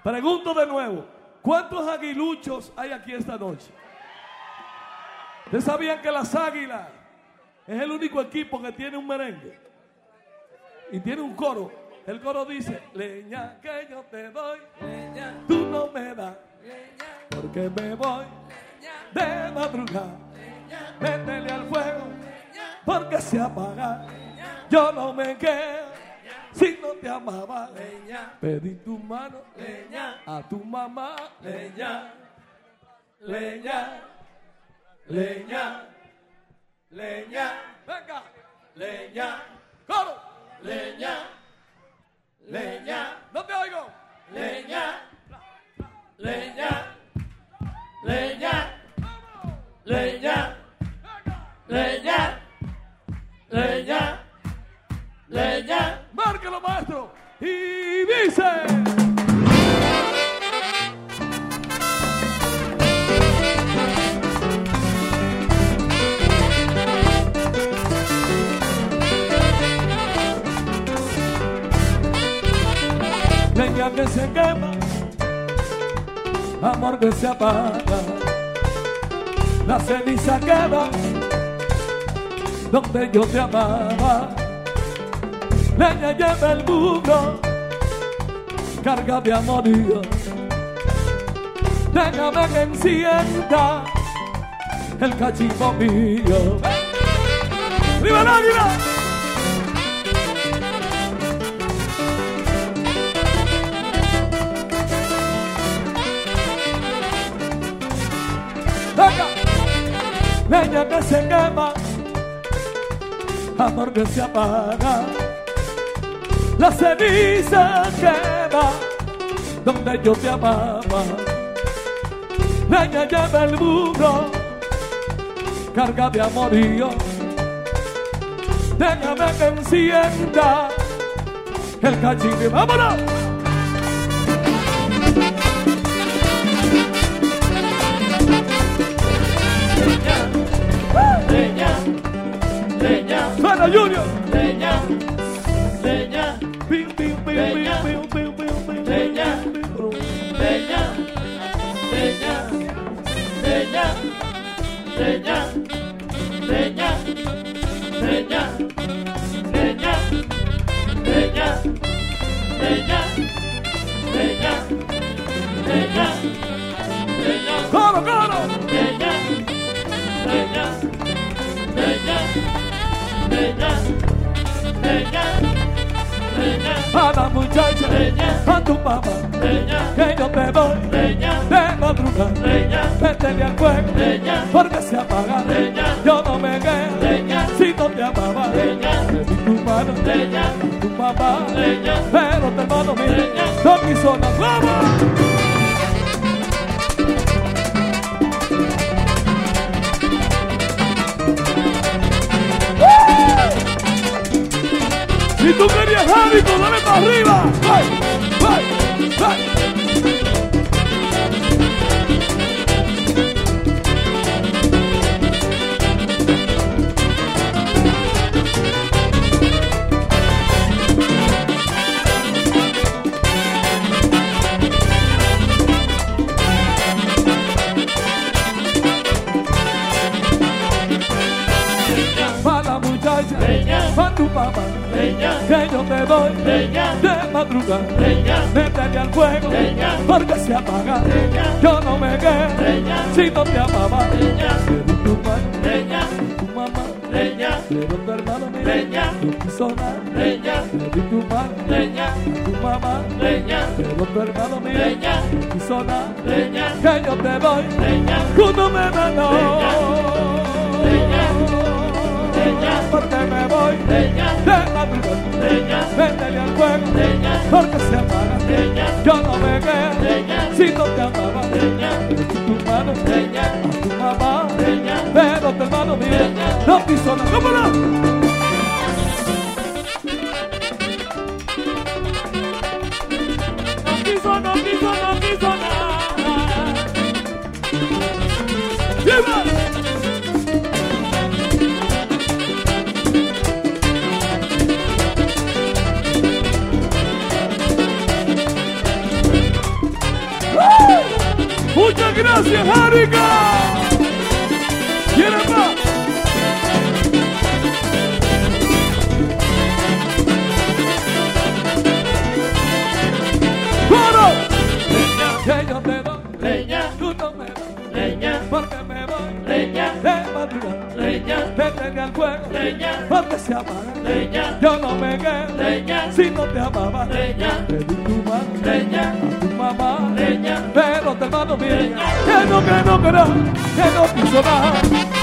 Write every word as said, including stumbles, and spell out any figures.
Pregunto de nuevo, ¿cuántos aguiluchos hay aquí esta noche? ¿Ustedes sabían que las Águilas es el único equipo que tiene un merengue? Y tiene un coro. El coro dice, leña que yo te doy, leña, tú no me das, leña, porque me voy de madrugada, leña, métele al fuego, leña, porque se apaga, leña, yo no me quedo, si no te amaba, leña, pedí tu mano, leña, a tu mamá, leña, leña, leña, leña, venga, leña, coro, leña, leña, no te oigo, leña, leña, leña, leña, leña, leña, leña, márquelo maestro, y dice. Leña que se quema, amor que se apaga, la ceniza queda donde yo te amaba. Leña lleva el mundo, carga de amorío, déjame que encienda el cachimbo mío. ¡Viva el águila! Leña que se quema, amor que se apaga, la ceniza queda donde yo te amaba. Leña lleva el mundo, carga de amorío, déjame que encienda el cachimbo. ¡Vámonos! Leña, leña, suena Junior. Leña, leña, pim, pim, pim, leña, pim, pim, pim, pim, leña, leña, leña, leña, leña, leña, leña, leña, leña, leña, leña, leña, leña, coro, coro, leña, leña, leña, leña, leña, leña, a la muchacha, leña, a tu papá, leña, que yo te doy, leña, de madrugada, leña, métele al fuego, leña, porque se apaga, leña, yo no me quedo, leña, si no te amaba, leña, le di tu mano, leña, a tu papá, leña, pero tu hermano mío, leña, no quiso la flama. Si tú querías hábito, dale para arriba. ¡Vai! ¡Vai! ¡Vai! Para muchacha, para tu papá, leña, que yo te doy, leña, de madrugada, leña, métele al fuego, leña, porque se apaga, leña, yo no me quedo, leña, si no te amaba, leña, le di tu mano, leña, tu mamá, leña, pero tu hermano mío, leña, no quiso nada, leña, le di tu mano, leña, tu mamá, leña, pero tu hermano mío, leña, no quiso nada, leña, que yo te doy, leña, tú no me das, no, leña, leña, porque me voy, leña, de madrugada, leña, métele al fuego, leña, porque se apaga, leña, yo no me quedo, leña, si no te amaba, leña, pero tu mano, leña, a tu mamá, leña, pero tu hermano mío, leña, no quiso nada. ¿Cómo no? No quiso, no quiso, no quiso nada. ¡Viva! Muchas gracias, Járica. ¿Quieren más? ¡Coro! Leña, que yo te doy. Leña, tú no me das. Leña, porque me voy. Leña, de madrugada. Leña, te tenga el fuego. Leña, porque se apaga. Leña, yo no me quedo. Leña, si no te amaba. Leña, te di tu mano. Leña, a tu mamá. Leña, pero te mando bien. Que no, que no, que no, que no quiso nada.